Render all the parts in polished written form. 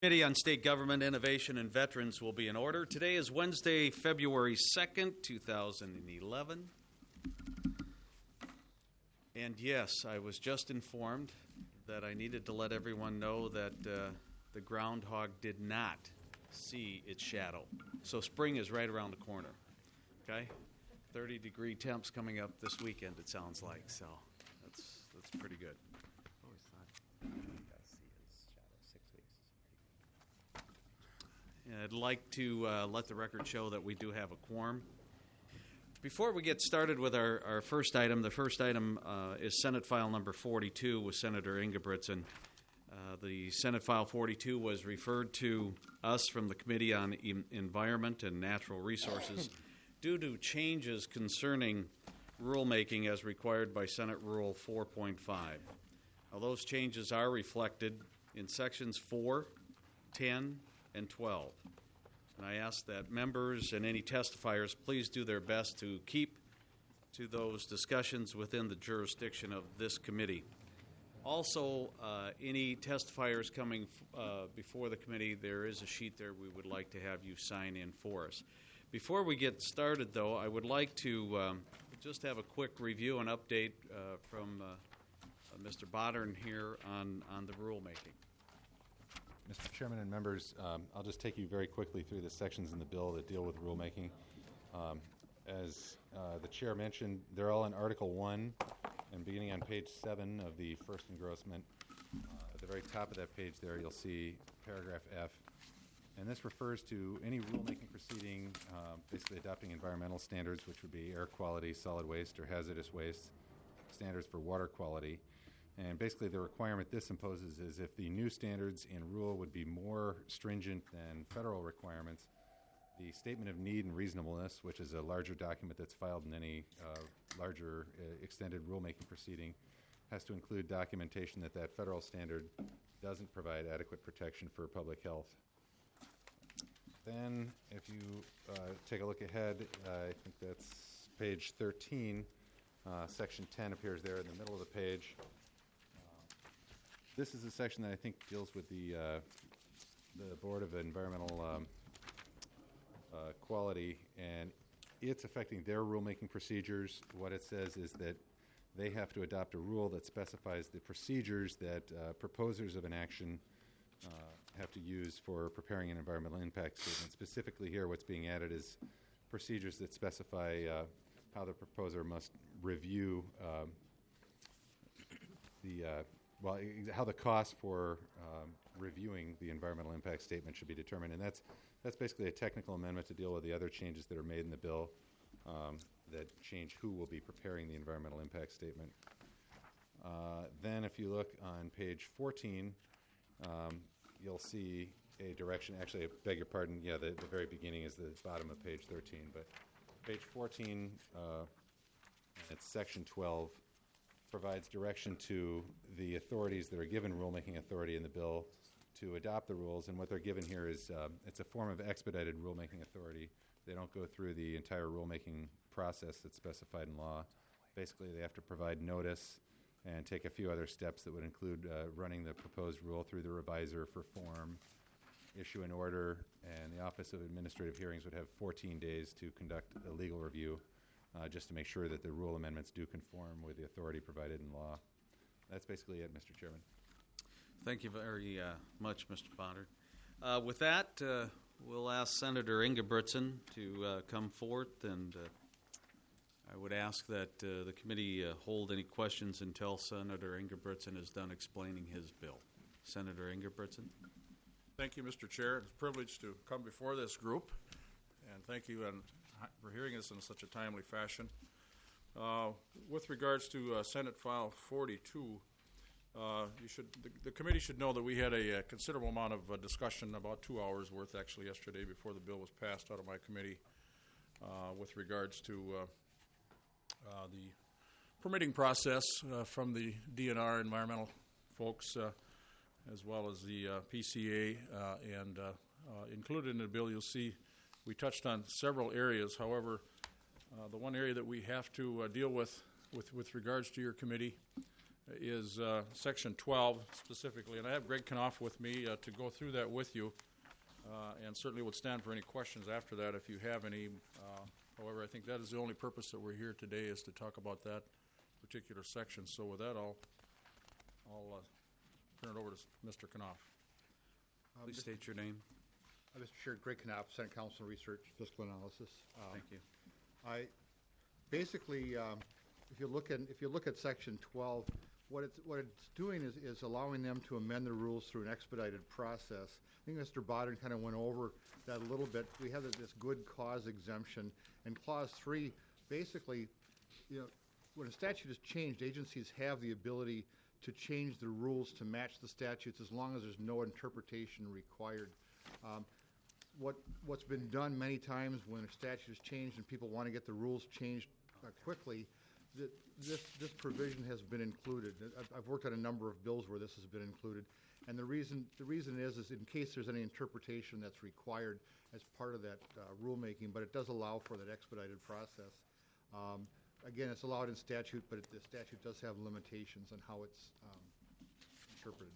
Committee on State Government, Innovation, and Veterans will be in order. Today is Wednesday, February 2nd, 2011. And yes, I was just informed that I needed to let everyone know that the groundhog did not see its shadow. So spring is right around the corner. Okay? 30-degree temps coming up this weekend, it sounds like. So that's pretty good. I'd like to let the record show that we do have a quorum. Before we get started with our first item, the first item is Senate File number 42 with Senator Ingebrigtsen. The Senate File 42 was referred to us from the Committee on Environment and Natural Resources due to changes concerning rulemaking as required by Senate Rule 4.5. Now, those changes are reflected in Sections 4, 10, and 12. And I ask that members and any testifiers please do their best to keep to those discussions within the jurisdiction of this committee. Also, any testifiers coming before the committee, there is a sheet there we would like to have you sign in for us. Before we get started, though, I would like to just have a quick review and update from Mr. Bodern here on the rulemaking. Mr. Chairman and members, I'll just take you very quickly through the sections in the bill that deal with rulemaking. As the chair mentioned, they're all in Article 1, and beginning on page 7 of the first engrossment, at the very top of that page there, you'll see paragraph F. And this refers to any rulemaking proceeding, basically adopting environmental standards, which would be air quality, solid waste, or hazardous waste, standards for water quality. And basically the requirement this imposes is if the new standards in rule would be more stringent than federal requirements, the Statement of Need and Reasonableness, which is a larger document that's filed in any larger extended rulemaking proceeding, has to include documentation that that federal standard doesn't provide adequate protection for public health. Then if you take a look ahead, I think that's page 13, section 10 appears there in the middle of the page. This is a section that I think deals with the Board of Environmental Quality, and it's affecting their rulemaking procedures. What it says is that they have to adopt a rule that specifies the procedures that proposers of an action have to use for preparing an environmental impact statement. Specifically here, what's being added is procedures that specify how the proposer must review how the cost for reviewing the environmental impact statement should be determined. And that's basically a technical amendment to deal with the other changes that are made in the bill that change who will be preparing the environmental impact statement. Then if you look on page 14, you'll see a direction. Actually, I beg your pardon, the very beginning is the bottom of page 13. But page 14, it's section 12, provides direction to the authorities that are given rulemaking authority in the bill to adopt the rules. And what they're given here is it's a form of expedited rulemaking authority. They don't go through the entire rulemaking process that's specified in law. Basically, they have to provide notice and take a few other steps that would include running the proposed rule through the reviser for form, issue an order, and the Office of Administrative Hearings would have 14 days to conduct a legal review just to make sure that the rule amendments do conform with the authority provided in law. That's basically it, Mr. Chairman. Thank you very much, Mr. Bodern. With that, we'll ask Senator Ingebrigtsen to come forth, and I would ask that the committee hold any questions until Senator Ingebrigtsen is done explaining his bill. Senator Ingebrigtsen. Thank you, Mr. Chair. It's a privilege to come before this group, and thank you for hearing us in such a timely fashion. With regards to Senate File 42, the committee should know that we had a considerable amount of discussion, about 2 hours worth actually yesterday before the bill was passed out of my committee with regards to the permitting process from the DNR environmental folks as well as the PCA, and included in the bill you'll see we touched on several areas. However, the one area that we have to deal with regards to your committee is Section 12 specifically, and I have Greg Knopf with me to go through that with you, and certainly would stand for any questions after that if you have any. However, I think that is the only purpose that we're here today, is to talk about that particular section. So with that, I'll turn it over to Mr. Knopf. Please state your name. Mr. Chair, Greg Knopf, Senate Council on Research, Fiscal Analysis. Thank you. I basically, if you look at Section 12, what it's doing is allowing them to amend the rules through an expedited process. I think Mr. Bodden kind of went over that a little bit. We have this good cause exemption, and Clause 3 basically, when a statute is changed, agencies have the ability to change the rules to match the statutes as long as there's no interpretation required. What's been done many times when a statute is changed and people want to get the rules changed quickly, this provision has been included. I've worked on a number of bills where this has been included, and the reason is in case there's any interpretation that's required as part of that rulemaking, but it does allow for that expedited process. Again, it's allowed in statute, but the statute does have limitations on how it's interpreted.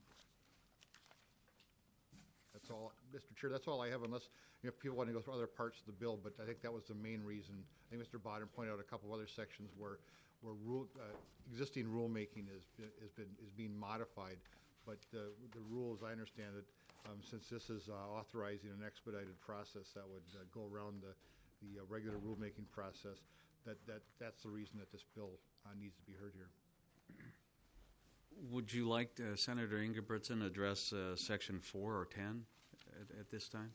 That's all, Mr. Chair. That's all I have, unless if people want to go through other parts of the bill. But I think that was the main reason. I think Mr. Bodden pointed out a couple of other sections where existing rulemaking is being modified. But the rule, as I understand it, since this is authorizing an expedited process that would go around the regular rulemaking process, that's the reason that this bill needs to be heard here. Would you like Senator Ingebrigtsen address Section 4 or 10 at this time?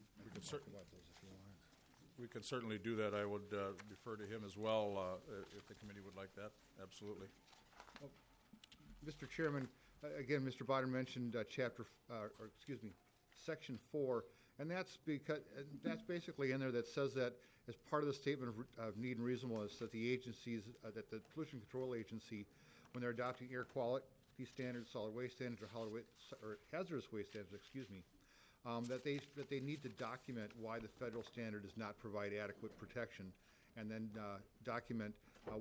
We can certainly do that. I would defer to him as well if the committee would like that. Absolutely. Mr. Chairman, again, Mr. Bodden mentioned Section 4, and that's basically in there that says that as part of the statement of need and reasonableness that the agencies, that the Pollution Control Agency, when they're adopting air quality standards, solid waste standards, or hazardous waste standards, that they need to document why the federal standard does not provide adequate protection, and then document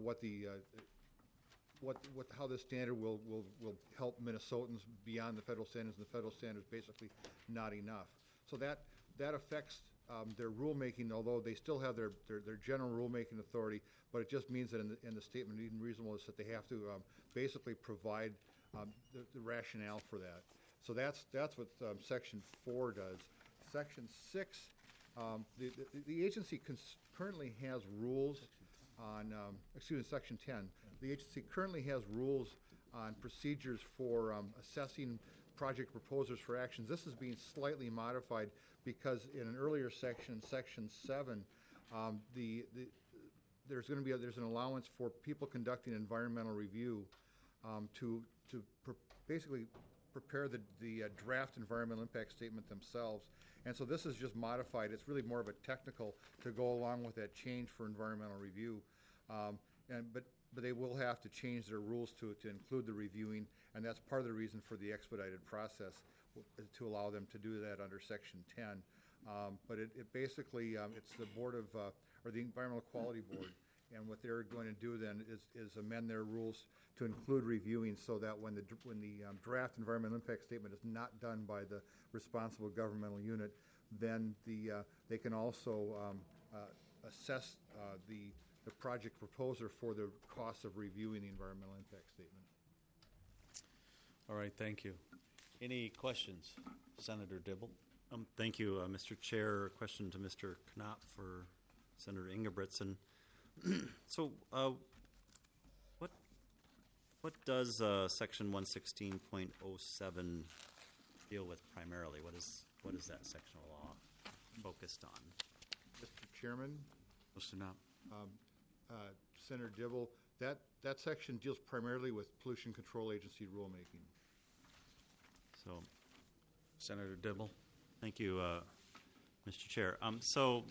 how this standard will help Minnesotans beyond the federal standards, and the federal standards basically not enough. So that affects their rulemaking, although they still have their general rulemaking authority, but it just means that in the statement of need and reasonableness that they have to basically provide the rationale for that. So that's what Section 4 does. Section 6, the agency currently has rules on, Section 10. The agency currently has rules on procedures for assessing project proposers for actions. This is being slightly modified because in an earlier section, Section 7, there's an allowance for people conducting environmental review to basically prepare the draft environmental impact statement themselves. And so this is just modified. It's really more of a technical to go along with that change for environmental review. But they will have to change their rules to include the reviewing, and that's part of the reason for the expedited process to allow them to do that under Section 10. But it basically, it's the Board of, or the Environmental Quality Board, and what they're going to do then is amend their rules to include reviewing so that when the draft environmental impact statement is not done by the responsible governmental unit, then they can also assess the project proposer for the cost of reviewing the environmental impact statement. All right, thank you. Any questions? Senator Dibble. Thank you, Mr. Chair. A question to Mr. Knopf for Senator Ingebrigtsen. So, what does Section 116.07 deal with primarily? What is that section of law focused on? Mr. Chairman, Mr. Knopf. Senator Dibble, that section deals primarily with Pollution Control Agency rulemaking. So, Senator Dibble. thank you, Mr. Chair. So,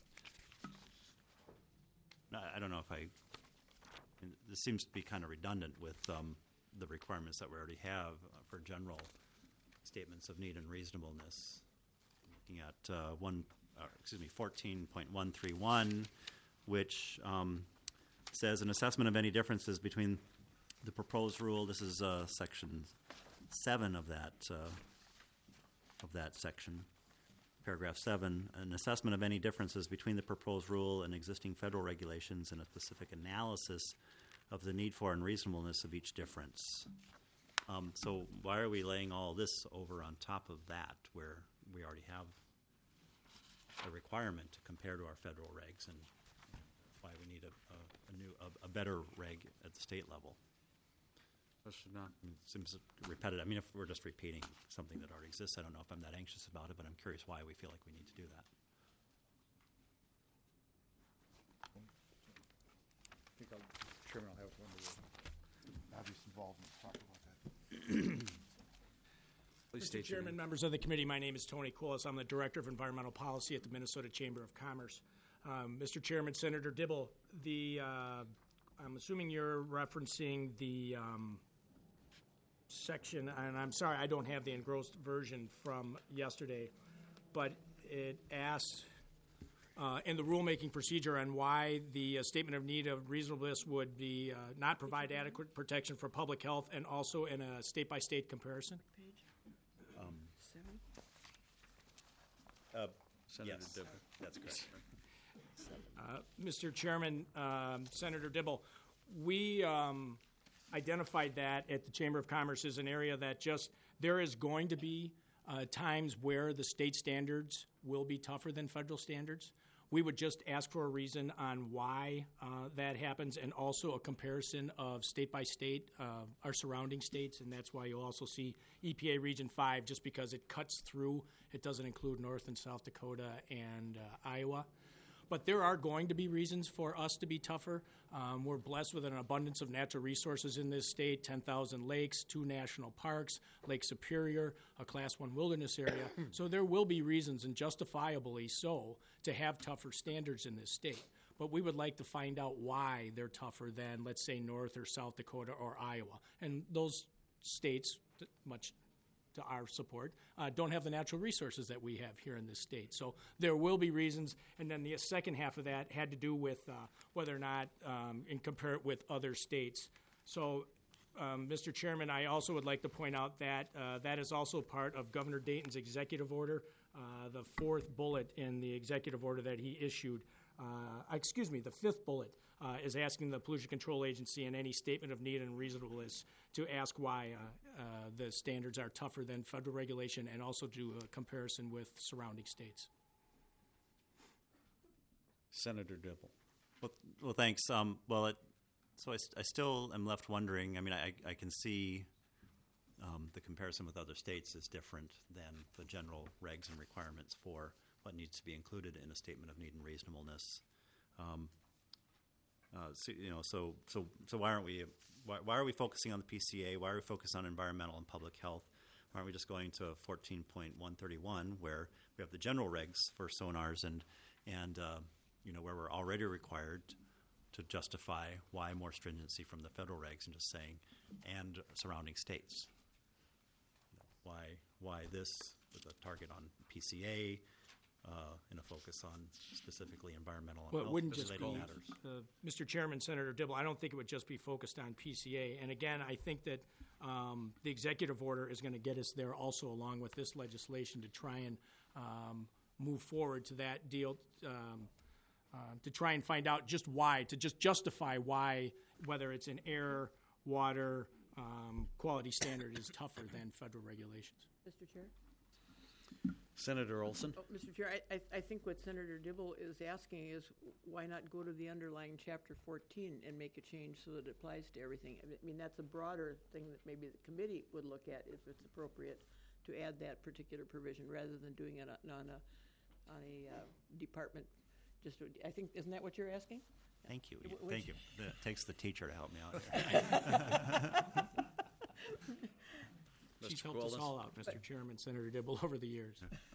I don't know if this seems to be kind of redundant with the requirements that we already have for general statements of need and reasonableness. Looking at 14.131, which says an assessment of any differences between the proposed rule, this is section 7 of that section. Paragraph 7, an assessment of any differences between the proposed rule and existing federal regulations and a specific analysis of the need for and reasonableness of each difference. So why are we laying all this over on top of that, where we already have a requirement to compare to our federal regs, and why we need a better reg at the state level? Question not. It seems repetitive. I mean, if we're just repeating something that already exists, I don't know if I'm that anxious about it, but I'm curious why we feel like we need to do that. I think our chairman will have one of the obvious involvement to talk about that. Please Mr. state your Chairman, name. members of the committee, my name is Tony Colas. I'm the Director of Environmental Policy at the Minnesota Chamber of Commerce. Mr. Chairman, Senator Dibble, I'm assuming you're referencing the section, and I'm sorry, I don't have the engrossed version from yesterday, but it asks in the rulemaking procedure on why the statement of need of reasonableness would be not provide adequate protection for public health, and also in a state-by-state comparison. Senator Yes, Dibble. that's correct. Mr. Chairman, Senator Dibble, we identified that at the Chamber of Commerce as an area that there is going to be times where the state standards will be tougher than federal standards. We would just ask for a reason on why that happens, and also a comparison of state by state, our surrounding states, and that's why you'll also see EPA Region 5, just because it cuts through. It doesn't include North and South Dakota and Iowa. But there are going to be reasons for us to be tougher. We're blessed with an abundance of natural resources in this state, 10,000 lakes, 2 national parks, Lake Superior, a Class 1 wilderness area. So there will be reasons, and justifiably so, to have tougher standards in this state. But we would like to find out why they're tougher than, let's say, North or South Dakota or Iowa. And those states, much to our support, don't have the natural resources that we have here in this state. So there will be reasons. And then the second half of that had to do with whether or not, and compare it with other states. So, Mr. Chairman, I also would like to point out that that is also part of Governor Dayton's executive order, the 4th bullet in the executive order that he issued. The 5th bullet is asking the Pollution Control Agency in any statement of need and reasonableness to ask why the standards are tougher than federal regulation, and also do a comparison with surrounding states. Senator Dibble. Well, thanks. So I still am left wondering. I mean, I can see the comparison with other states is different than the general regs and requirements for what needs to be included in a statement of need and reasonableness. So why aren't we? Why are we focusing on the PCA? Why are we focused on environmental and public health? Why aren't we just going to 14.131, where we have the general regs for sonars and where we're already required to justify why more stringency from the federal regs, and just saying and surrounding states? Why this with a target on PCA? And a focus on specifically environmental and Well, it health wouldn't just be, related matters. Mr. Chairman, Senator Dibble, I don't think it would just be focused on PCA. And again, I think that the executive order is going to get us there also, along with this legislation, to try and move forward to that deal, to try and find out just why, to just justify why, whether it's an air, water, quality standard is tougher than federal regulations. Mr. Chair? Senator Olson. Oh, Mr. Chair, I think what Senator Dibble is asking is why not go to the underlying Chapter 14 and make a change so that it applies to everything? I mean, that's a broader thing that maybe the committee would look at if it's appropriate to add that particular provision, rather than doing it on a department. I think, isn't that what you're asking? Thank you. Thank you. It takes the teacher to help me out here. She's Mr. helped us Quillen. all out, Mr. Chairman, Senator Dibble, over the years.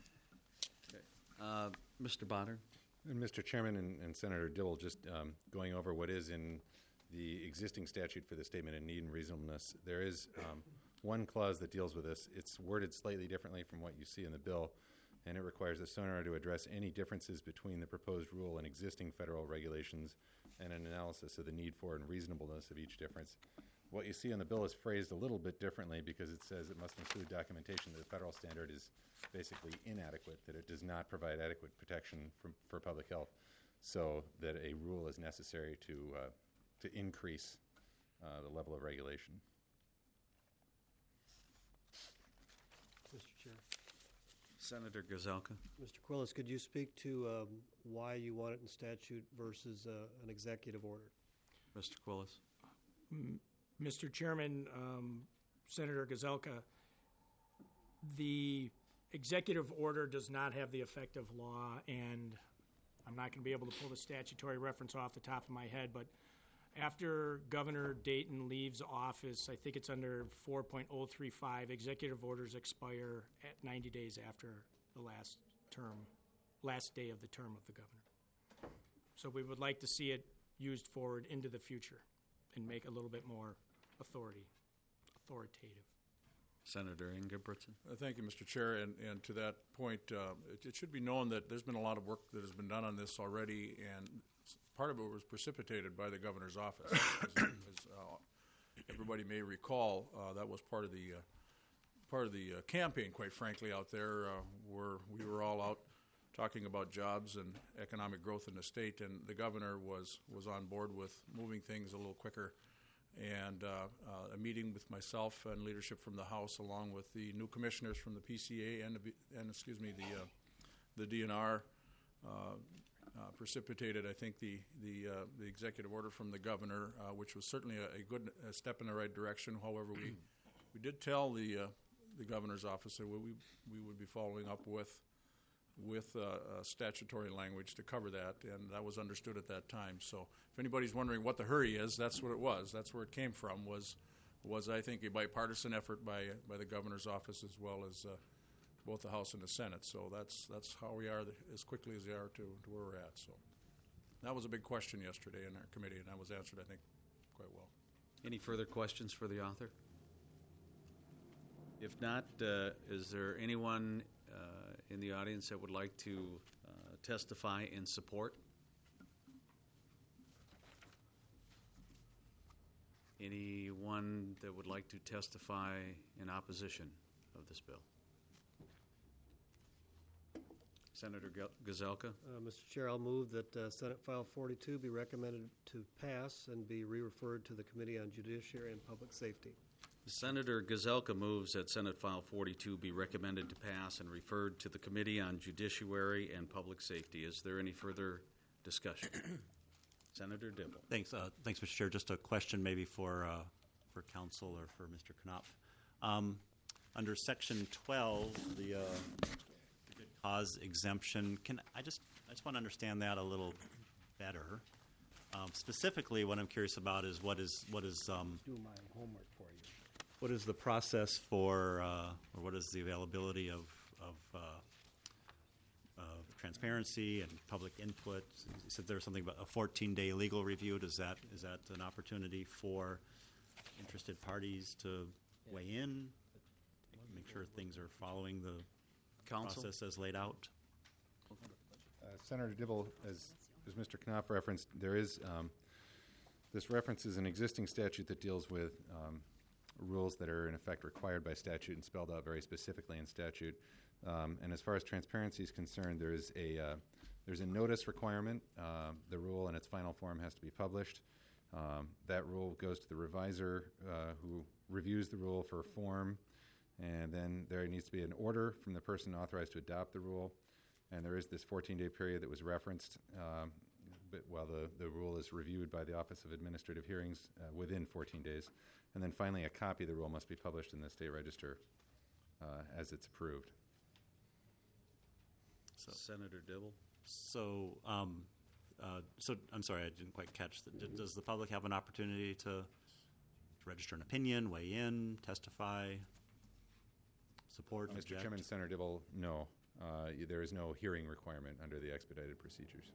Mr. Bonner. And Mr. Chairman and Senator Dibble, just going over what is in the existing statute for the statement of need and reasonableness, there is one clause that deals with this. It's worded slightly differently from what you see in the bill, and it requires the sonar to address any differences between the proposed rule and existing federal regulations, and an analysis of the need for and reasonableness of each difference. What you see in the bill is phrased a little bit differently because it says it must include documentation that the federal standard is basically inadequate, that it does not provide adequate protection for public health, so that a rule is necessary to increase the level of regulation. Mr. Chair. Senator Gazelka. Mr. Quillis, could you speak to why you want it in statute versus an executive order? Mr. Quillis. Mr. Chairman, Senator Gazelka, the executive order does not have the effect of law, and I'm not going to be able to pull the statutory reference off the top of my head, but after Governor Dayton leaves office, I think it's under 4.035, executive orders expire at 90 days after the last day of the term of the governor. So we would like to see it used forward into the future and make a little bit more authoritative. Senator Ingebrigtsen. Thank you, Mr. Chair. And to that point, it should be known that there's been a lot of work that has been done on this already, and part of it was precipitated by the governor's office. As everybody may recall, that was part of the campaign, quite frankly, out there, where we were all out talking about jobs and economic growth in the state, and the governor was on board with moving things a little quicker. And a meeting with myself and leadership from the House, along with the new commissioners from the PCA and the DNR, precipitated, I think, the executive order from the governor, which was certainly a good step in the right direction. However, we did tell the governor's office that we would be following up with statutory language to cover that, and that was understood at that time. So if anybody's wondering what the hurry is, that's what it was. That's where it came from, was I think, a bipartisan effort by the governor's office, as well as both the House and the Senate. So that's how we are as quickly as we are to where we're at. So that was a big question yesterday in our committee, and that was answered, I think, quite well. Any further questions for the author? If not, is there anyone in the audience that would like to testify in support? Anyone that would like to testify in opposition of this bill? Senator Gazelka. Mr. Chair, I'll move that Senate File 42 be recommended to pass and be re-referred to the Committee on Judiciary and Public Safety. Senator Gazelka moves that Senate File 42 be recommended to pass and referred to the Committee on Judiciary and Public Safety. Is there any further discussion? Senator Dibble. Thanks, Mr. Chair. Just a question maybe for council or for Mr. Knopf. Under Section 12, the good cause exemption, I just want to understand that a little better. Specifically, what I'm curious about is what is do my homework for you. What is the process for, or what is the availability of transparency and public input? You said there was something about a 14-day legal review. Is that an opportunity for interested parties to weigh in, make sure things are following the Council? process as laid out? Senator Dibble, as Mr. Knopf referenced, there is this references an existing statute that deals with rules that are in effect required by statute and spelled out very specifically in statute. And as far as transparency is concerned, there's a notice requirement. The rule in its final form has to be published. That rule goes to the reviser, who reviews the rule for form, and then there needs to be an order from the person authorized to adopt the rule. And there is this 14-day period that was referenced, but while the rule is reviewed by the Office of Administrative Hearings within 14 days. And then finally, a copy of the rule must be published in the State Register as it's approved. Senator Dibble. So I'm sorry, I didn't quite catch that. Does the public have an opportunity to register an opinion, weigh in, testify, support, Mr. object? Chairman, Senator Dibble, no. There is no hearing requirement under the expedited procedures.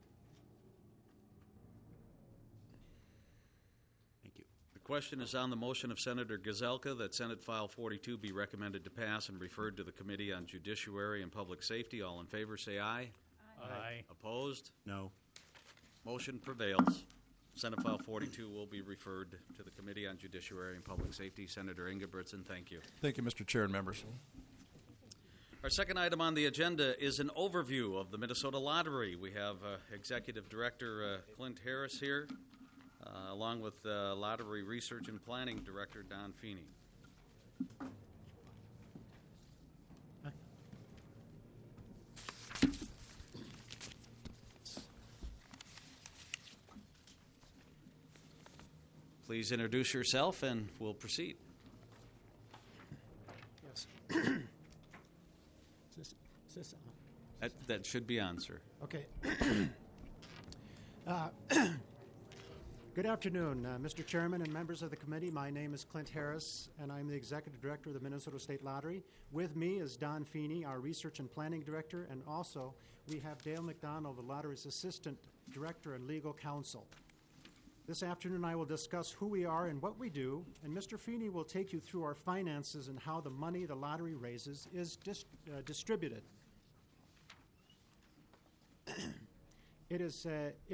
Thank you. The question is on the motion of Senator Gazelka that Senate File 42 be recommended to pass and referred to the Committee on Judiciary and Public Safety. All in favor say aye. Aye. Opposed? No. Motion prevails. Senate File 42 will be referred to the Committee on Judiciary and Public Safety. Senator Ingebrigtsen, thank you. Thank you, Mr. Chair and members. Our second item on the agenda is an overview of the Minnesota Lottery. We have Executive Director Clint Harris here, along with Lottery Research and Planning Director Don Feeney. Please introduce yourself and we'll proceed. Yes. Is this on? That should be on, sir. Okay. Good afternoon, Mr. Chairman and members of the committee. My name is Clint Harris, and I'm the Executive Director of the Minnesota State Lottery. With me is Don Feeney, our Research and Planning Director, and also we have Dale McDonald, the Lottery's Assistant Director and Legal Counsel. This afternoon I will discuss who we are and what we do, and Mr. Feeney will take you through our finances and how the money the lottery raises is distributed. It is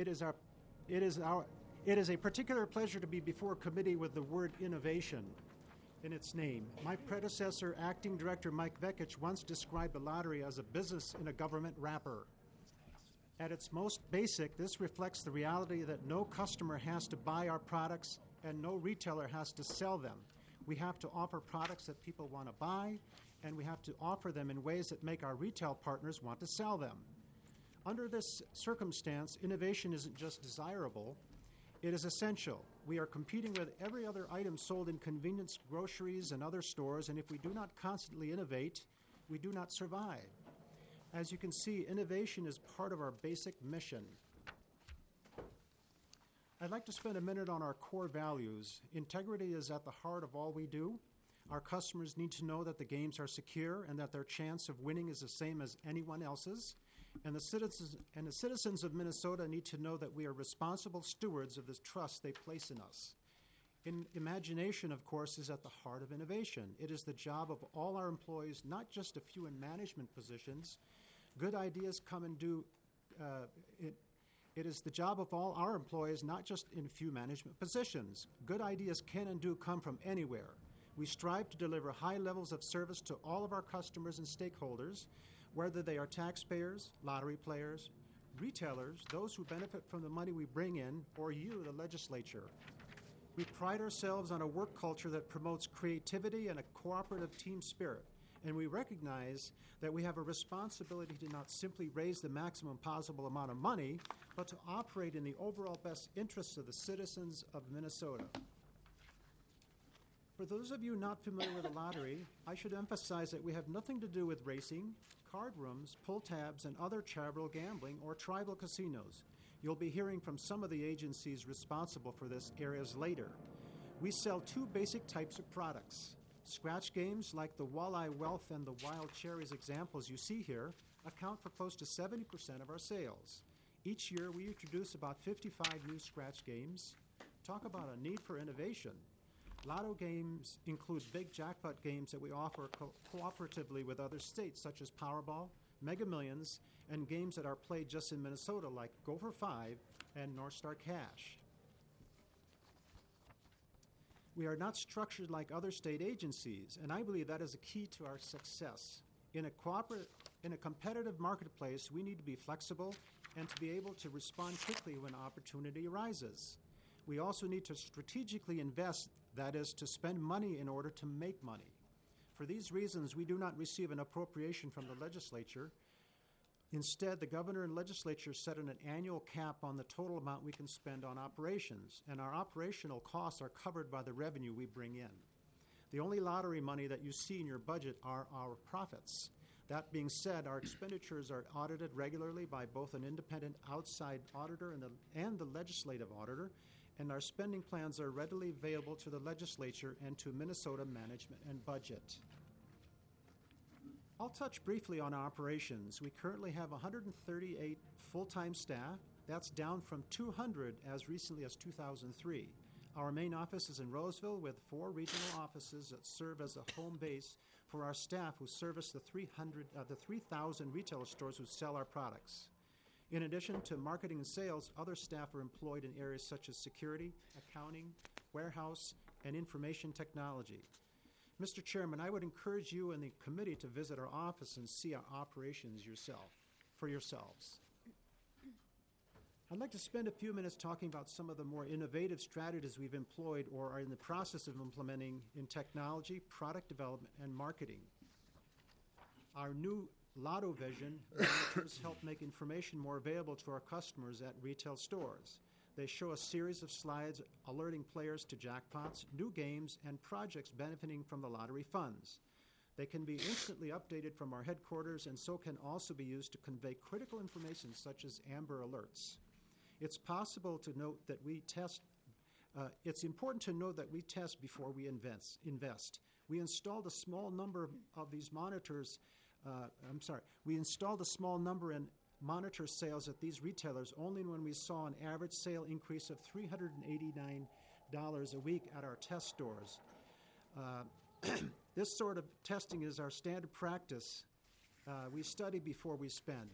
a particular pleasure to be before a committee with the word innovation in its name. My predecessor, Acting Director Mike Vekich, once described the lottery as a business in a government wrapper. At its most basic, this reflects the reality that no customer has to buy our products and no retailer has to sell them. We have to offer products that people want to buy, and we have to offer them in ways that make our retail partners want to sell them. Under this circumstance, innovation isn't just desirable, it is essential. We are competing with every other item sold in convenience, groceries, and other stores, and if we do not constantly innovate, we do not survive. As you can see, innovation is part of our basic mission. I'd like to spend a minute on our core values. Integrity is at the heart of all we do. Our customers need to know that the games are secure and that their chance of winning is the same as anyone else's. And the citizens of Minnesota need to know that we are responsible stewards of this trust they place in us. Imagination, of course, is at the heart of innovation. It is the job of all our employees, not just a few in management positions. Good ideas come and do. It is the job of all our employees, not just in a few management positions. Good ideas can and do come from anywhere. We strive to deliver high levels of service to all of our customers and stakeholders, whether they are taxpayers, lottery players, retailers, those who benefit from the money we bring in, or you, the legislature. We pride ourselves on a work culture that promotes creativity and a cooperative team spirit, and we recognize that we have a responsibility to not simply raise the maximum possible amount of money, but to operate in the overall best interests of the citizens of Minnesota. For those of you not familiar with the lottery, I should emphasize that we have nothing to do with racing, card rooms, pull tabs, and other charitable gambling or tribal casinos. You'll be hearing from some of the agencies responsible for this areas later. We sell two basic types of products. Scratch games like the Walleye Wealth and the Wild Cherries examples you see here account for close to 70% of our sales. Each year we introduce about 55 new scratch games. Talk about a need for innovation. Lotto games include big jackpot games that we offer cooperatively with other states such as Powerball, Mega Millions, and games that are played just in Minnesota like Go for 5 and North Star Cash. We are not structured like other state agencies, and I believe that is a key to our success. In a competitive marketplace, we need to be flexible and to be able to respond quickly when opportunity arises. We also need to strategically invest, that is, to spend money in order to make money. For these reasons, we do not receive an appropriation from the legislature. Instead, the governor and legislature set an annual cap on the total amount we can spend on operations, and our operational costs are covered by the revenue we bring in. The only lottery money that you see in your budget are our profits. That being said, our expenditures are audited regularly by both an independent outside auditor and the legislative auditor, and our spending plans are readily available to the legislature and to Minnesota management and budget. I'll touch briefly on operations. We currently have 138 full-time staff. That's down from 200 as recently as 2003. Our main office is in Roseville with 4 regional offices that serve as a home base for our staff who service the 3,000 retail stores who sell our products. In addition to marketing and sales, other staff are employed in areas such as security, accounting, warehouse, and information technology. Mr. Chairman, I would encourage you and the committee to visit our office and see our operations for yourselves. I'd like to spend a few minutes talking about some of the more innovative strategies we've employed or are in the process of implementing in technology, product development, and marketing. Our new Lotto Vision monitors help make information more available to our customers at retail stores. They show a series of slides alerting players to jackpots, new games, and projects benefiting from the lottery funds. They can be instantly updated from our headquarters and so can also be used to convey critical information such as Amber Alerts. It's possible to note that we test. It's important to note that we test before we invest. We installed a small number of these monitors. We installed a small number in monitor sales at these retailers only when we saw an average sale increase of $389 a week at our test stores. This sort of testing is our standard practice. We study before we spend.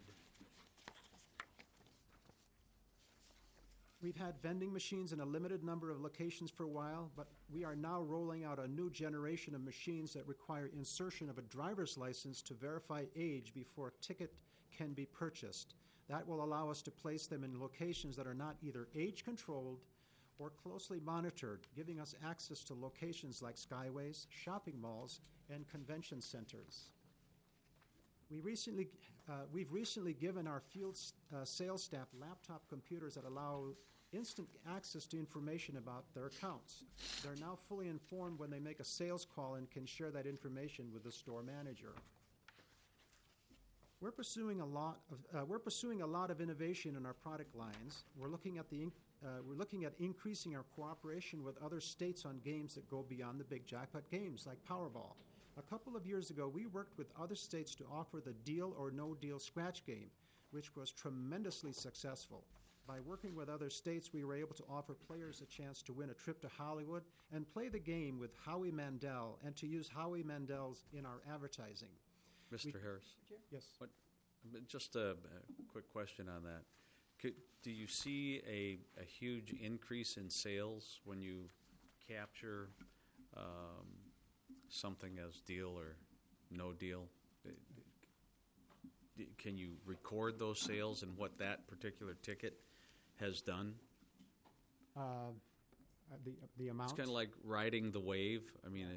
We've had vending machines in a limited number of locations for a while, but we are now rolling out a new generation of machines that require insertion of a driver's license to verify age before a ticket can be purchased. That will allow us to place them in locations that are not either age-controlled or closely monitored, giving us access to locations like skyways, shopping malls, and convention centers. We've recently given our field sales staff laptop computers that allow instant access to information about their accounts. They're now fully informed when they make a sales call and can share that information with the store manager. We're pursuing a lot of innovation in our product lines. We're looking at increasing our cooperation with other states on games that go beyond the big jackpot games like Powerball. A couple of years ago, we worked with other states to offer the Deal or No Deal scratch game, which was tremendously successful. By working with other states, we were able to offer players a chance to win a trip to Hollywood and play the game with Howie Mandel and to use Howie Mandel's in our advertising. Mr. Harris? Yes. Just a quick question on that. Do you see a huge increase in sales when you capture something as deal or no deal? Can you record those sales and what that particular ticket has done? The amount? It's kind of like riding the wave. I mean,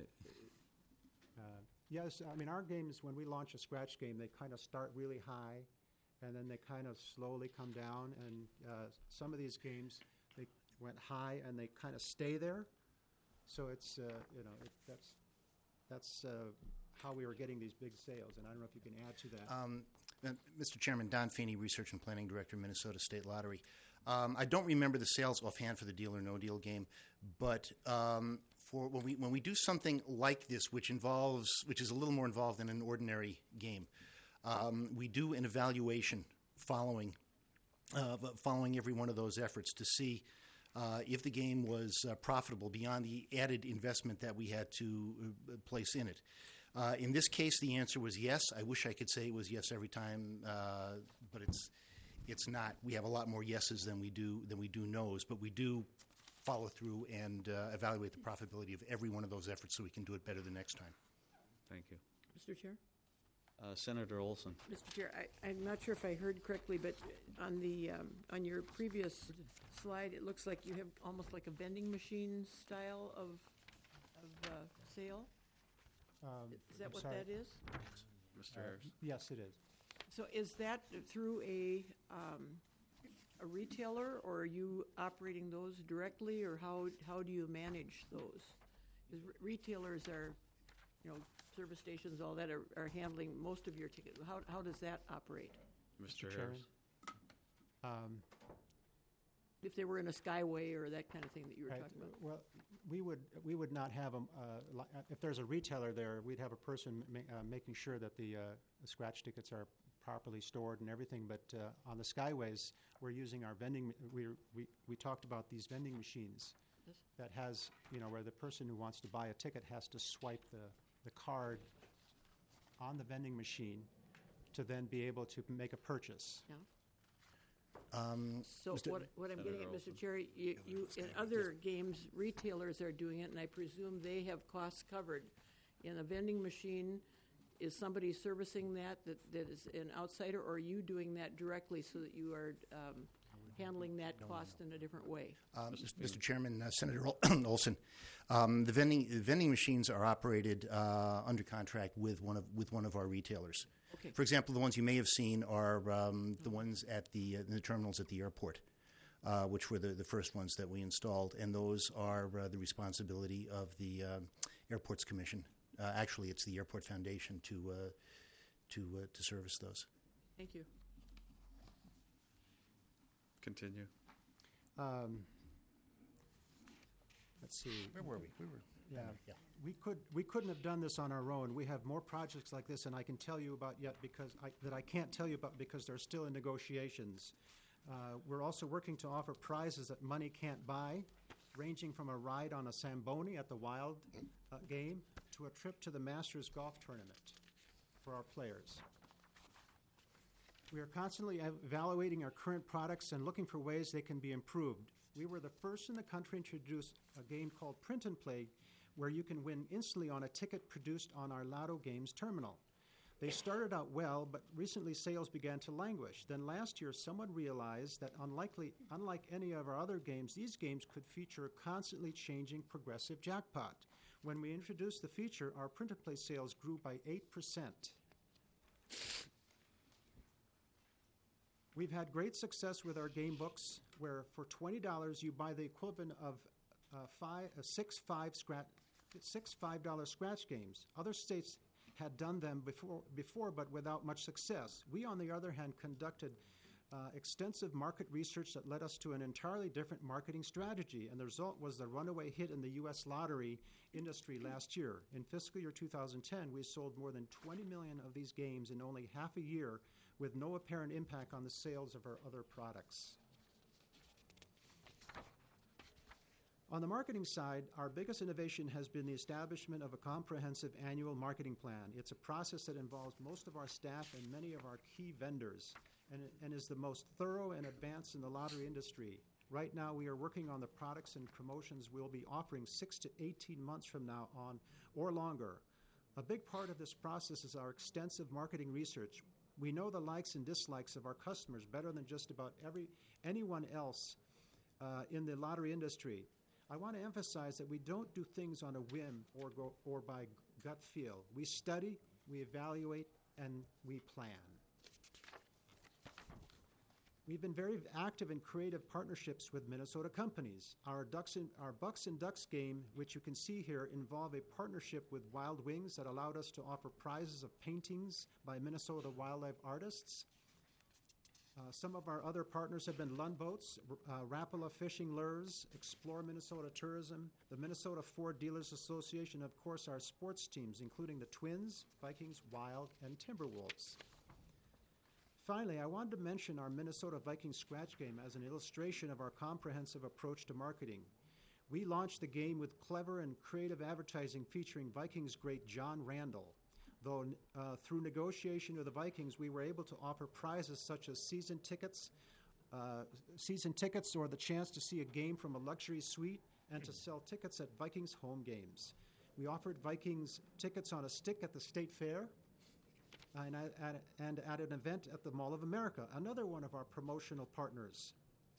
yes. I mean, our games, when we launch a scratch game, they kind of start really high, and then they kind of slowly come down. And some of these games, they went high and they kind of stay there. So it's that's how we were getting these big sales. And I don't know if you can add to that. Mr. Chairman, Don Feeney, Research and Planning Director, Minnesota State Lottery. I don't remember the sales offhand for the Deal or No Deal game, but for when we do something like this, which is a little more involved than an ordinary game, we do an evaluation following every one of those efforts to see if the game was profitable beyond the added investment that we had to place in it. In this case, the answer was yes. I wish I could say it was yes every time, but it's not. We have a lot more yeses than we do nos, but we do follow through and evaluate the profitability of every one of those efforts so we can do it better the next time. Thank you. Mr. Chair? Senator Olson. Mr. Chair, I'm not sure if I heard correctly, but on the on your previous slide, it looks like you have almost like a vending machine style of sale. Is that I'm what sorry. that is? Mr. Harris. Yes, it is. So is that through a retailer, or are you operating those directly, or how do you manage those? Because retailers are, service stations, all that are handling most of your tickets. How does that operate? Mr. Chairman. Harris. If they were in a skyway or that kind of thing that you were Right. talking about? Well, we would not have them. If there's a retailer there, we'd have a person making sure that the scratch tickets are properly stored and everything. But on the skyways, we're using our vending. We talked about these vending machines Yes. that has where the person who wants to buy a ticket has to swipe the card on the vending machine to then be able to make a purchase. Yeah. So what I'm getting at, Mr. Chair, you in other games, retailers are doing it, and I presume they have costs covered. In a vending machine, is somebody servicing that is an outsider, or are you doing that directly so that you are handling that cost in a different way? Mr. Chairman, Senator Olson, the vending machines are operated under contract with one of our retailers. Okay. For example, the ones you may have seen are the ones at the terminals at the airport, which were the first ones that we installed, and those are the responsibility of the Airports Commission. Actually, it's the Airport Foundation to service those. Thank you. Continue. Let's see. Where were we? Yeah. We couldn't have done this on our own. We have more projects like this, and I can tell you about yet because I can't tell you about because they're still in negotiations. We're also working to offer prizes that money can't buy, ranging from a ride on a Zamboni at the Wild game to a trip to the Masters Golf Tournament for our players. We are constantly evaluating our current products and looking for ways they can be improved. We were the first in the country to introduce a game called Print and Play, where you can win instantly on a ticket produced on our Lotto Games terminal. They started out well, but recently sales began to languish. Then last year, someone realized that unlike any of our other games, these games could feature a constantly changing progressive jackpot. When we introduced the feature, our Print and Play sales grew by 8%. We've had great success with our game books, where for $20 you buy the equivalent of six $5 scratch games. Other states had done them before, but without much success. We, on the other hand, conducted extensive market research that led us to an entirely different marketing strategy, and the result was the runaway hit in the U.S. lottery industry last year. In fiscal year 2010, we sold more than 20 million of these games in only half a year, with no apparent impact on the sales of our other products. On the marketing side, our biggest innovation has been the establishment of a comprehensive annual marketing plan. It's a process that involves most of our staff and many of our key vendors, and is the most thorough and advanced in the lottery industry. Right now, we are working on the products and promotions we'll be offering 6 to 18 months from now on or longer. A big part of this process is our extensive marketing research. We know the likes and dislikes of our customers better than just about anyone else in the lottery industry. I want to emphasize that we don't do things on a whim or by gut feel. We study, we evaluate, and we plan. We've been very active in creative partnerships with Minnesota companies. Our Bucks and Ducks game, which you can see here, involved a partnership with Wild Wings that allowed us to offer prizes of paintings by Minnesota wildlife artists. Some of our other partners have been Lund Boats, Rapala Fishing Lures, Explore Minnesota Tourism, the Minnesota Ford Dealers Association, of course our sports teams, including the Twins, Vikings, Wild, and Timberwolves. Finally, I wanted to mention our Minnesota Vikings scratch game as an illustration of our comprehensive approach to marketing. We launched the game with clever and creative advertising featuring Vikings great John Randall. Though through negotiation with the Vikings, we were able to offer prizes such as season tickets or the chance to see a game from a luxury suite and to sell tickets at Vikings home games. We offered Vikings tickets on a stick at the State Fair and at an event at the Mall of America, another one of our promotional partners.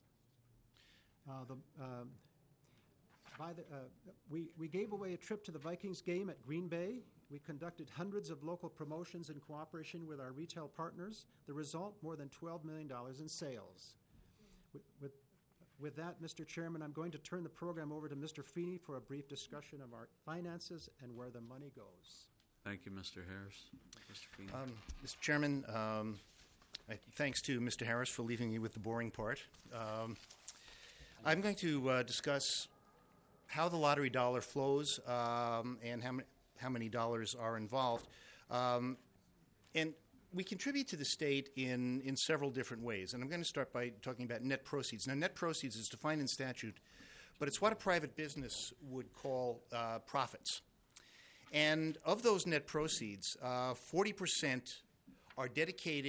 We gave away a trip to the Vikings game at Green Bay. We conducted hundreds of local promotions in cooperation with our retail partners. The result, more than $12 million in sales. With that, Mr. Chairman, I'm going to turn the program over to Mr. Feeney for a brief discussion of our finances and where the money goes. Thank you, Mr. Harris. Mr. Feeney. Mr. Chairman, thanks to Mr. Harris for leaving me with the boring part. I'm going to discuss how the lottery dollar flows and how many dollars are involved. And we contribute to the state in several different ways. And I'm going to start by talking about net proceeds. Now, net proceeds is defined in statute, but it's what a private business would call profits. And of those net proceeds, 40% are dedicated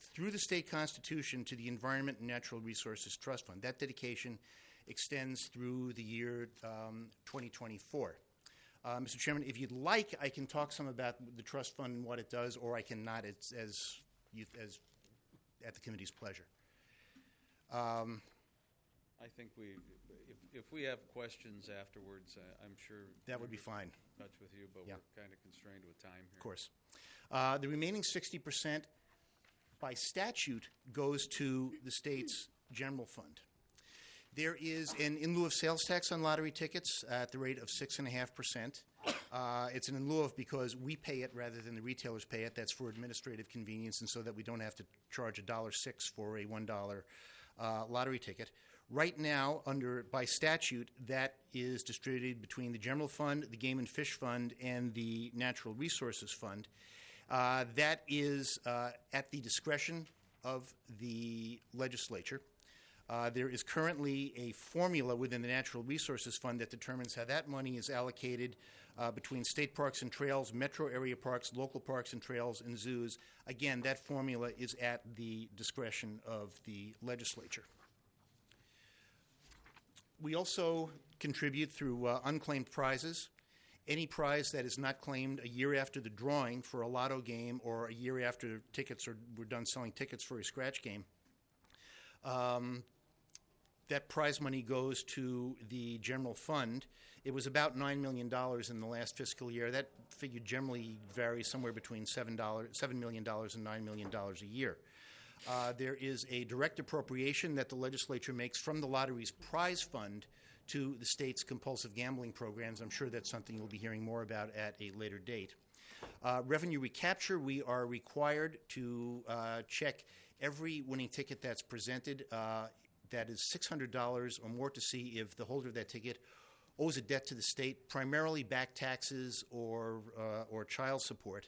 through the state constitution to the Environment and Natural Resources Trust Fund. That dedication extends through the year 2024. Mr. Chairman, if you'd like, I can talk some about the trust fund and what it does, or I cannot. It's as at the committee's pleasure. I think if we have questions afterwards, I'm sure That would be fine. touch with you, but Yeah. we're kind of constrained with time here. Of course. The remaining 60% by statute goes to the state's general fund. There is an in lieu of sales tax on lottery tickets at the rate of 6.5%. It's an in lieu of because we pay it rather than the retailers pay it. That's for administrative convenience and so that we don't have to charge $1.06 for a $1 lottery ticket. Right now, by statute, that is distributed between the general fund, the Game and Fish Fund, and the Natural Resources Fund. That is at the discretion of the legislature. There is currently a formula within the Natural Resources Fund that determines how that money is allocated between state parks and trails, metro area parks, local parks and trails, and zoos. Again, that formula is at the discretion of the legislature. We also contribute through unclaimed prizes. Any prize that is not claimed a year after the drawing for a lotto game or a year after we're done selling tickets for a scratch game, that prize money goes to the general fund. It was about $9 million in the last fiscal year. That figure generally varies somewhere between $7 million and $9 million a year. There is a direct appropriation that the legislature makes from the lottery's prize fund to the state's compulsive gambling programs. I'm sure that's something you'll be hearing more about at a later date. Revenue recapture, we are required to check every winning ticket that's presented. That is $600 or more to see if the holder of that ticket owes a debt to the state, primarily back taxes or child support.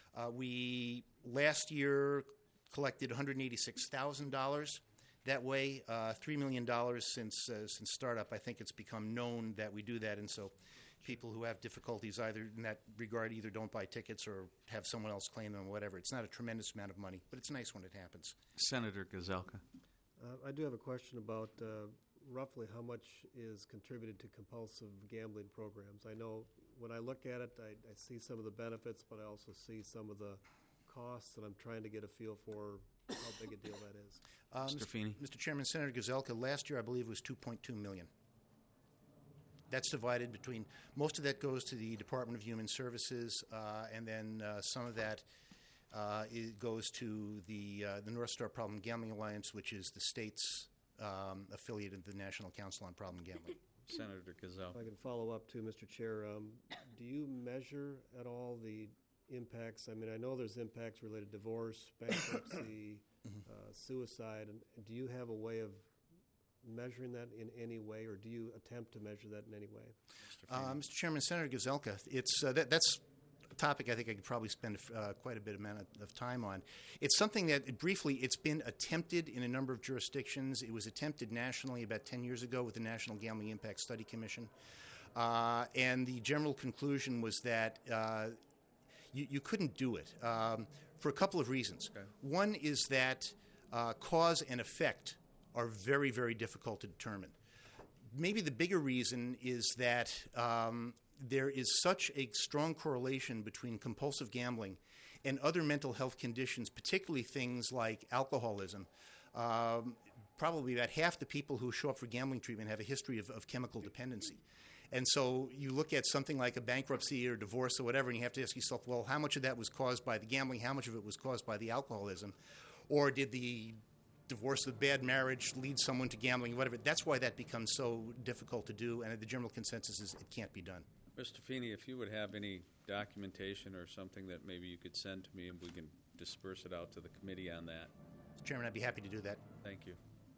We last year collected $186,000 that way, $3 million since startup. I think it's become known that we do that, and so people who have difficulties either in that regard either don't buy tickets or have someone else claim them or whatever. It's not a tremendous amount of money, but it's nice when it happens. Senator Gazelka. I do have a question about roughly how much is contributed to compulsive gambling programs. I know when I look at it, I see some of the benefits, but I also see some of the costs, and I'm trying to get a feel for how big a deal that is. Mr. Feeney. Mr. Chairman, Senator Gazelka, last year I believe it was $2.2 million. That's divided between, most of that goes to the Department of Human Services, and then some of that it goes to the North Star Problem Gambling Alliance, which is the state's affiliate of the National Council on Problem Gambling. Senator Gazelle. If I can follow up too, Mr. Chair, do you measure at all the impacts? I mean, I know there's impacts related to divorce, bankruptcy, suicide. And do you have a way of measuring that in any way, or do you attempt to measure that in any way? Mr. Chairman, Senator Gazelka, it's that's a topic I think I could probably spend quite a bit amount of time on. It's something that, briefly, it's been attempted in a number of jurisdictions. It was attempted nationally about 10 years ago with the National Gambling Impact Study Commission. And the general conclusion was that you couldn't do it for a couple of reasons. Okay. One is that cause and effect are very, very difficult to determine. Maybe the bigger reason is that there is such a strong correlation between compulsive gambling and other mental health conditions, particularly things like alcoholism. Probably about half the people who show up for gambling treatment have a history of chemical dependency. And so you look at something like a bankruptcy or divorce or whatever, and you have to ask yourself, well, how much of that was caused by the gambling? How much of it was caused by the alcoholism? Or did the divorce, the bad marriage lead someone to gambling, whatever? That's why that becomes so difficult to do, and the general consensus is it can't be done. Mr. Feeney, if you would have any documentation or something that maybe you could send to me and we can disperse it out to the committee on that. Mr. Chairman, I'd be happy to do that. Thank you.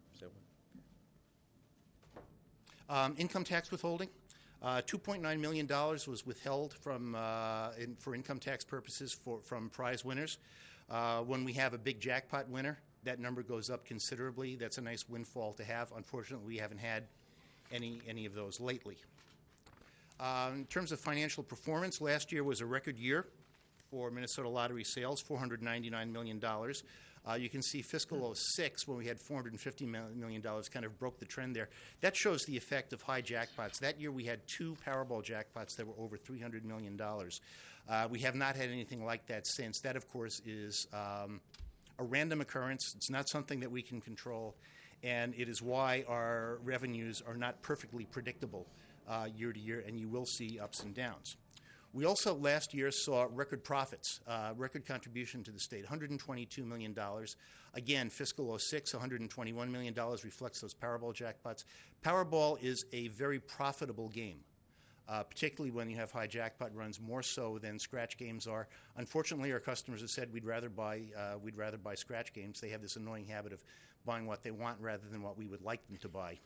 Income tax withholding. $2.9 million was withheld for income tax purposes from prize winners. When we have a big jackpot winner, that number goes up considerably. That's a nice windfall to have. Unfortunately, we haven't had any of those lately. In terms of financial performance, last year was a record year for Minnesota Lottery sales, $499 million. You can see fiscal 06, when we had $450 million, kind of broke the trend there. That shows the effect of high jackpots. That year we had 2 Powerball jackpots that were over $300 million. We have not had anything like that since. That, of course, is a random occurrence. It's not something that we can control, and it is why our revenues are not perfectly predictable year to year, and you will see ups and downs. We also last year saw record profits, record contribution to the state, $122 million. Again, fiscal 06, $121 million reflects those Powerball jackpots. Powerball is a very profitable game, particularly when you have high jackpot runs, more so than scratch games are. Unfortunately, our customers have said we'd rather buy scratch games. They have this annoying habit of buying what they want rather than what we would like them to buy.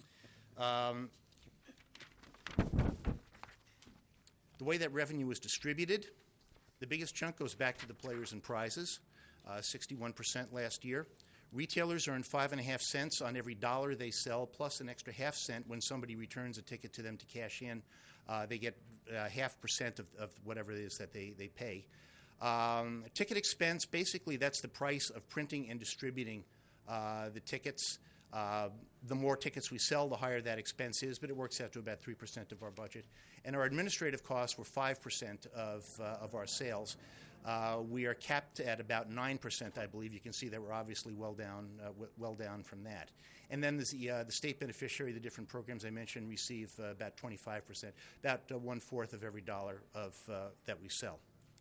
The way that revenue is distributed, the biggest chunk goes back to the players and prizes, 61% last year. Retailers earn 5.5 cents on every dollar they sell, plus an extra half cent when somebody returns a ticket to them to cash in. They get 0.5% of whatever it is that they pay. Ticket expense, basically that's the price of printing and distributing the tickets. The more tickets we sell, the higher that expense is, but it works out to about 3% of our budget. And our administrative costs were 5% of our sales. We are capped at about 9%, I believe. You can see that we're obviously well down from that. And then the state beneficiary, the different programs I mentioned, receive about 25%, about 1/4 of every dollar that we sell.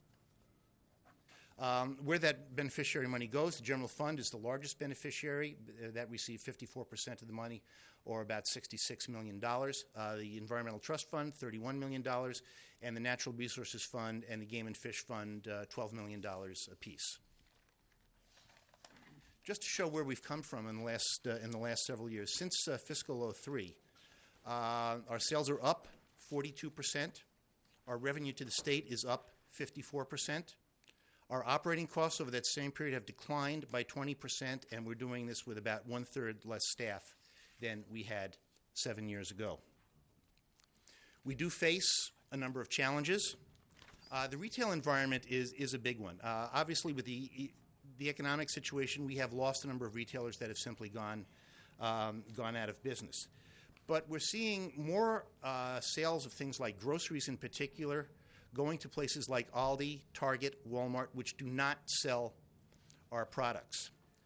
Where that beneficiary money goes, the general fund is the largest beneficiary. That receives 54% of the money, or about $66 million. The Environmental Trust Fund, $31 million. And the Natural Resources Fund and the Game and Fish Fund, $12 million apiece. Just to show where we've come from in the last several years. Since fiscal 03, our sales are up 42%. Our revenue to the state is up 54%. Our operating costs over that same period have declined by 20%, and we're doing this with about 1/3 less staff than we had 7 years ago. We do face a number of challenges. The retail environment is a big one. Obviously, with the economic situation, we have lost a number of retailers that have simply gone out of business. But we're seeing more sales of things like groceries in particular, going to places like Aldi, Target, Walmart, which do not sell our products.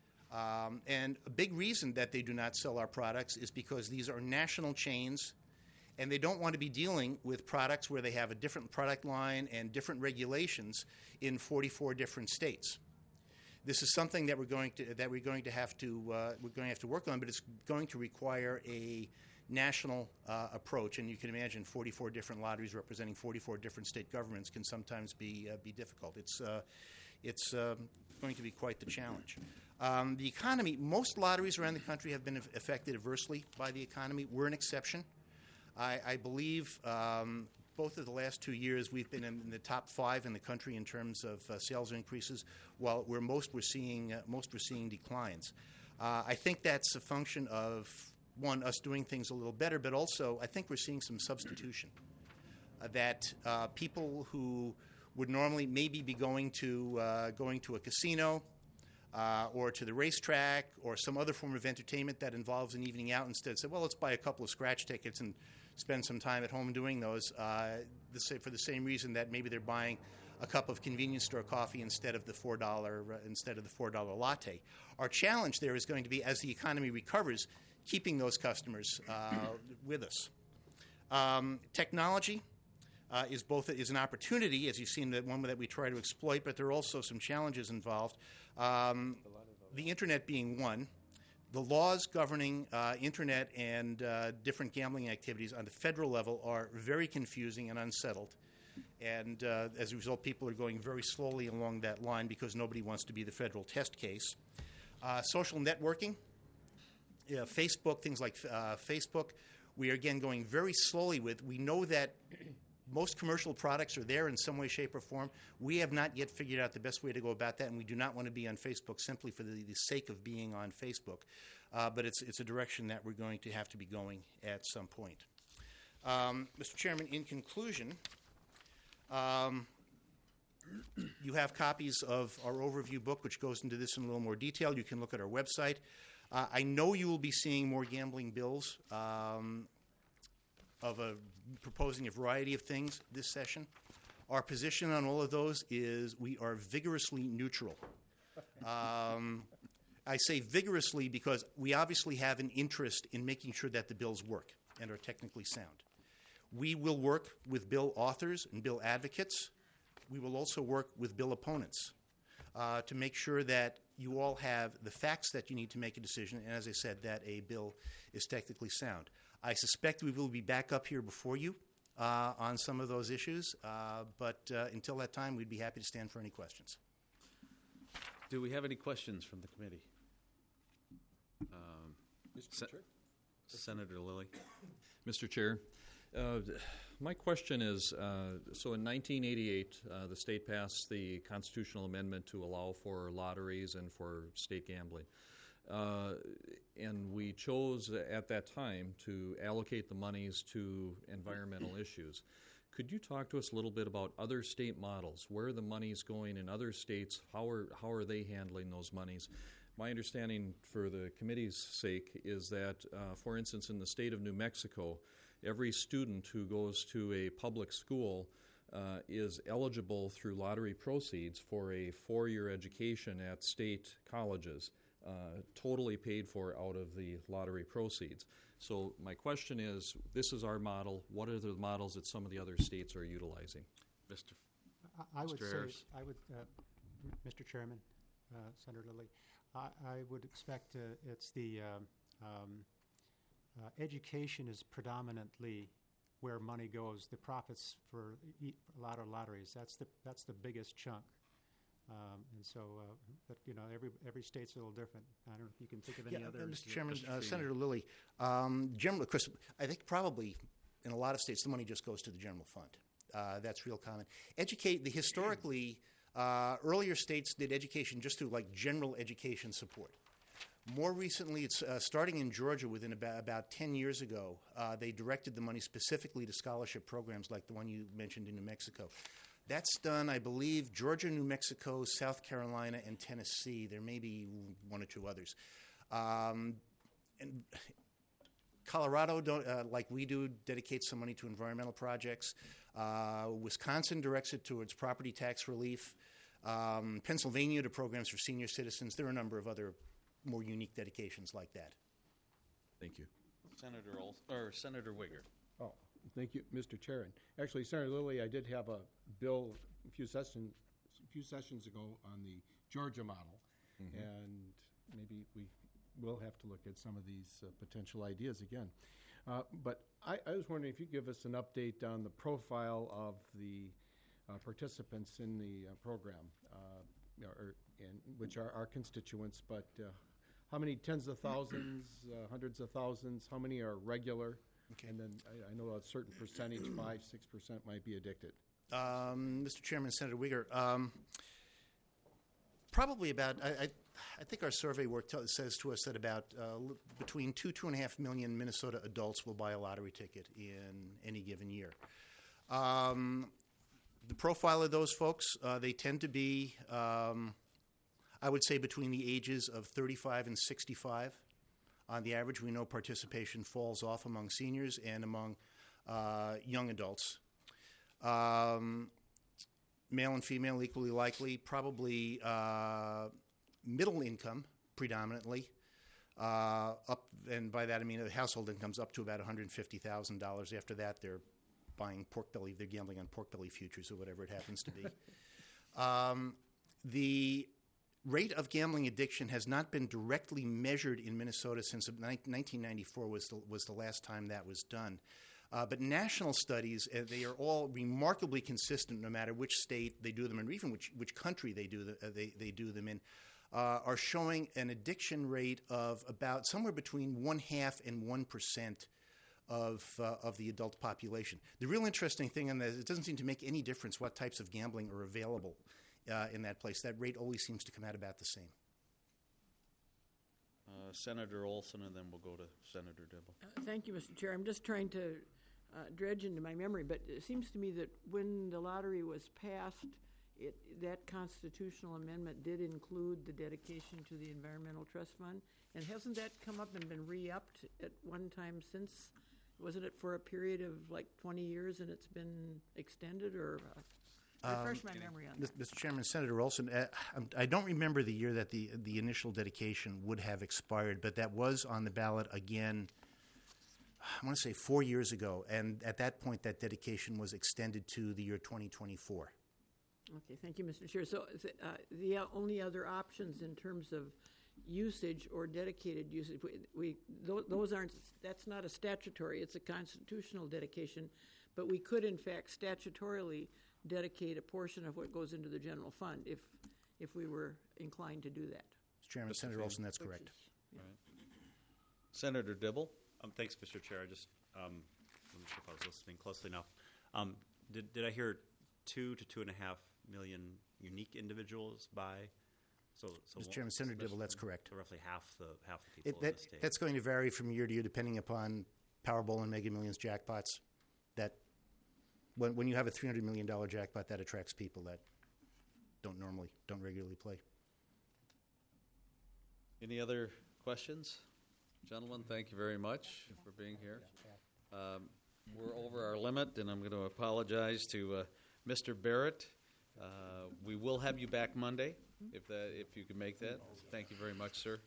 And a big reason that they do not sell our products is because these are national chains, and they don't want to be dealing with products where they have a different product line and different regulations in 44 different states. This is something that we're going to have to work on, but it's going to require a national approach, and you can imagine 44 different lotteries representing 44 different state governments can sometimes be difficult. It's going to be quite the challenge. The economy, most lotteries around the country have been affected adversely by the economy. We're an exception. I believe both of the last 2 years we've been in the top 5 in the country in terms of sales increases, while we're seeing declines. I think that's a function of, one, us doing things a little better, but also I think we're seeing some substitution. That people who would normally maybe be going to a casino or to the racetrack or some other form of entertainment that involves an evening out instead say, well, let's buy a couple of scratch tickets and spend some time at home doing those for the same reason that maybe they're buying a cup of convenience store coffee instead of the $4 latte. Our challenge there is going to be, as the economy recovers, keeping those customers with us. Technology is an opportunity, as you've seen, that one that we try to exploit, but there are also some challenges involved. The internet being one. The laws governing internet and different gambling activities on the federal level are very confusing and unsettled. And as a result, people are going very slowly along that line because nobody wants to be the federal test case. Social networking. Facebook, things like Facebook, we are again going very slowly with. We know that most commercial products are there in some way, shape, or form. We have not yet figured out the best way to go about that, and we do not want to be on Facebook simply for the sake of being on Facebook. But it's a direction that we're going to have to be going at some point. Mr. Chairman, in conclusion, You have copies of our overview book, which goes into this in a little more detail. You can look at our website. I know you will be seeing more gambling bills proposing a variety of things this session. Our position on all of those is we are vigorously neutral. I say vigorously because we obviously have an interest in making sure that the bills work and are technically sound. We will work with bill authors and bill advocates. We will also work with bill opponents to make sure that you all have the facts that you need to make a decision, and as I said, that a bill is technically sound. I suspect we will be back up here before you on some of those issues, but until that time, we'd be happy to stand for any questions. Do we have any questions from the committee? Mr. Chair? Senator Lilly. Mr. Chair, my question is, so in 1988, the state passed the constitutional amendment to allow for lotteries and for state gambling. And we chose at that time to allocate the monies to environmental issues. Could you talk to us a little bit about other state models? Where are the monies going in other states? How are they handling those monies? My understanding, for the committee's sake, is that, for instance, in the state of New Mexico, every student who goes to a public school is eligible through lottery proceeds for a 4-year education at state colleges, totally paid for out of the lottery proceeds. So my question is, this is our model. What are the models that some of the other states are utilizing? I would Mr. say, Ayers. Mr. Chairman, Senator Lilly, I would expect it's the education is predominantly where money goes. The profits for a lot of lotteries, that's the biggest chunk. And so, but every state's a little different. I don't know if you can think of any others. Mr. Chairman, Senator Lilly, generally, of course, I think probably in a lot of states the money just goes to the general fund. That's real common. Historically, earlier states did education just through like general education support. More recently, it's starting in Georgia within about 10 years ago, they directed the money specifically to scholarship programs like the one you mentioned in New Mexico. That's done, I believe, Georgia, New Mexico, South Carolina, and Tennessee. There may be one or two others. And Colorado, like we do, dedicates some money to environmental projects. Wisconsin directs it towards property tax relief. Pennsylvania to programs for senior citizens. There are a number of other more unique dedications like that. Thank you. Senator Wigger. Oh, thank you, Mr. Chair. And actually, Senator Lilly, I did have a bill a few sessions ago on the Georgia model, and maybe we will have to look at some of these potential ideas again. But I was wondering if you could give us an update on the profile of the participants in the program, which are our constituents, but how many tens of thousands, hundreds of thousands, how many are regular? Okay. And then I know a certain percentage, 5-6%, might be addicted. Mr. Chairman, Senator Wigger, probably about, I think our survey work says to us that about between 2.5 million Minnesota adults will buy a lottery ticket in any given year. The profile of those folks, they tend to be, I would say, between the ages of 35 and 65. On the average, we know participation falls off among seniors and among young adults. Male and female equally likely, probably middle income predominantly. And by that I mean the household income's up to about $150,000. After that, they're buying pork belly, they're gambling on pork belly futures or whatever it happens to be. The rate of gambling addiction has not been directly measured in Minnesota since 1994 was the last time that was done. But national studies, they are all remarkably consistent no matter which state they do them in, or even which country they do them in, are showing an addiction rate of about somewhere between 0.5% and 1% of the adult population. The real interesting thing on that is it doesn't seem to make any difference what types of gambling are available in that place. That rate always seems to come out about the same. Senator Olson, and then we'll go to Senator Dibble. Thank you, Mr. Chair. I'm just trying to dredge into my memory, but it seems to me that when the lottery was passed that constitutional amendment did include the dedication to the Environmental Trust Fund, and hasn't that come up and been re-upped at one time since? Wasn't it for a period of like 20 years and it's been extended, or refresh my memory on that? Mr. Chairman, Senator Olson, I don't remember the year that the initial dedication would have expired, but that was on the ballot again, I want to say 4 years ago, and at that point that dedication was extended to the year 2024. Okay, thank you, Mr. Chair. So the only other options in terms of usage or dedicated usage, those aren't, that's not a statutory, it's a constitutional dedication, but we could in fact statutorily dedicate a portion of what goes into the general fund if we were inclined to do that. Mr. Chairman, Senator Olson, that's correct. Senator Dibble? Thanks, Mr. Chair. I just let me see if I was listening closely enough. Did I hear 2 to 2.5 million unique individuals buy? So Mr. Chairman, Senator Dibble, that's correct. So roughly half the people in the state. That's going to vary from year to year depending upon Powerball and Mega Millions jackpots. That when you have a $300 million jackpot, that attracts people that don't regularly play. Any other questions? Gentlemen, thank you very much for being here. We're over our limit, and I'm going to apologize to Mr. Barrett. We will have you back Monday, if you can make that. Thank you very much, sir.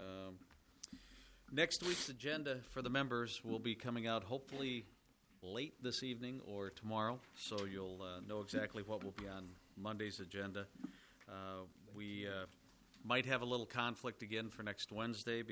Next week's agenda for the members will be coming out hopefully late this evening or tomorrow, so you'll know exactly what will be on Monday's agenda. We might have a little conflict again for next Wednesday